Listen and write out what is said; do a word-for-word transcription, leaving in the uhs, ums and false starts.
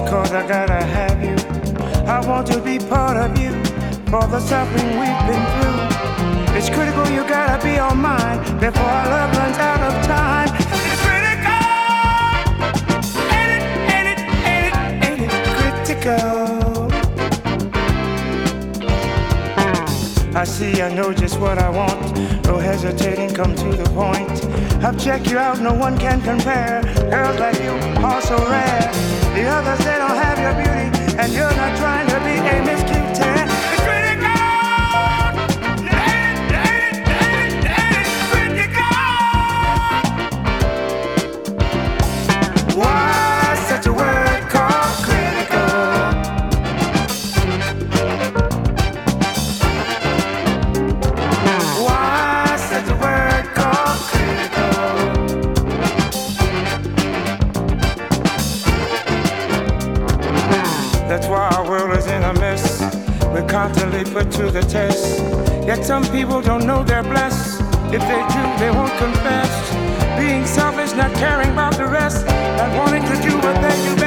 'cause I gotta have you. I want to be part of you for the suffering we've been through. It's critical you gotta be on mine before our love runs out of time. It's critical, ain't it, ain't it, ain't it, ain't it critical? I see, I know just what I want. No hesitating, come to the point. I've checked you out, no one can compare. Girls like you are so rare. The others, they don't have your beauty, and you're not trying to be a Miss Cutie. It's critical, ain't it, ain't it, ain't it, ain't it critical? Why such a word called critical? That's why our world is in a mess. We're constantly put to the test. Yet some people don't know they're blessed. If they do, they won't confess. Being selfish, not caring about the rest, not wanting to do what they do